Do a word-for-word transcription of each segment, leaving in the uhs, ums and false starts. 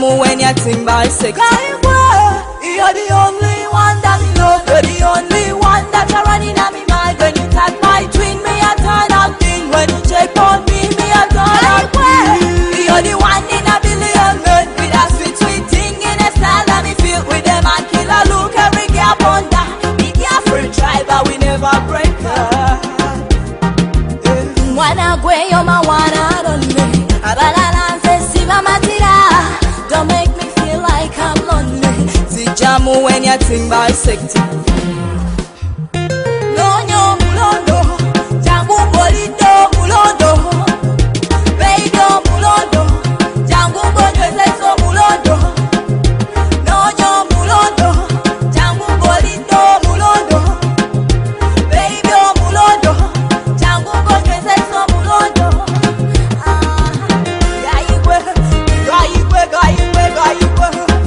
Zijamu when you think bisect. You're the only one that me love. You're the only one that I run in on me mind. When you touch my twin, me a turn up thing. When you check on me, me a turn up thing. You're the one in a billion men. With a sweet, sweet thing in a style that me feel with them and kill a look every gap on that. Me careful try, but we never break her. Mwana gwe yo mawana don't me. Abalala siba matira. Don't make me feel like I'm lonely. Zijamu when you think bisect. No nyo mulondo, jangu bolito mulondo. Baby mulondo, jangu bonjwe so mulondo. No nyo mulondo, jangu bolito mulondo. Baby mulondo, jangu bonjwe so mulondo. Ah, gaigwe, gaigwe, gaigwe, gaigwe.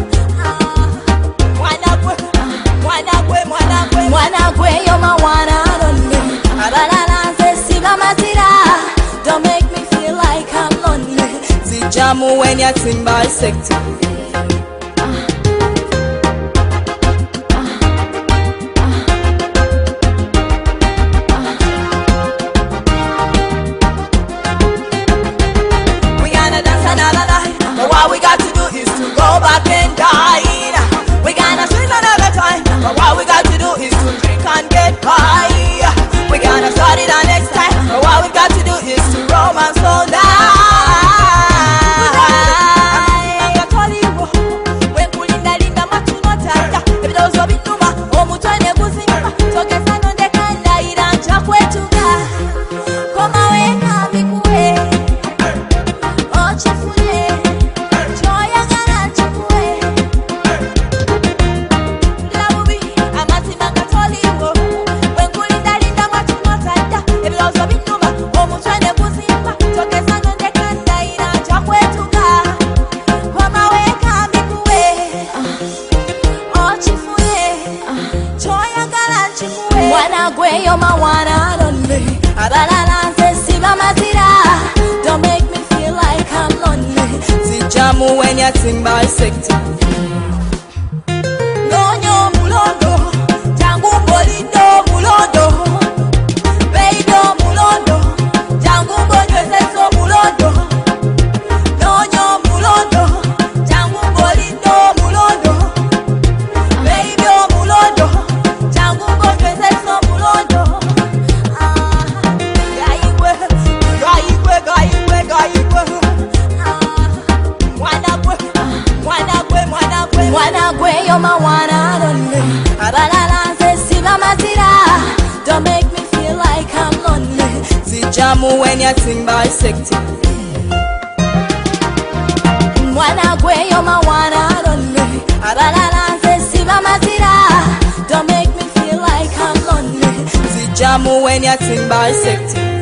Mwana gwe yo mawana don't me. Abalala siba matira. Don't make me feel like I'm lonely. Zijamu when you think bisect. We gonna dance another night, but what we got to do is to go back and dine. We gonna swing another time, but what we got to do is to drink and get high. We gonna start it on next time, but what we got to do is to romance all night. Mwana gwe yo mawana don't me. Abalala siba matira. Don't make me feel like I'm lonely. Zijamu when you think bisect. No nyo mulondo, jangu bolito mulondo. Baby mulondo, jangu bonjwe so mulondo. No nyo mulondo, jangu bolito mulondo. Baby mulondo, jangu bonjwe so mulondo. Ah, gaigwe, gaigwe, gaigwe, gaigwe. Ah, mwana gwe, mwana gwe, mwana gwe. Mwana gwe yo mawana don't me. Abalala siba matira. Don't make me feel like I'm lonely. Zijamu when you think bisect. Mwana gwe yo mawana don't me. Abalala siba matira. Don't make me feel like I'm lonely. Zijamu when you think bisect.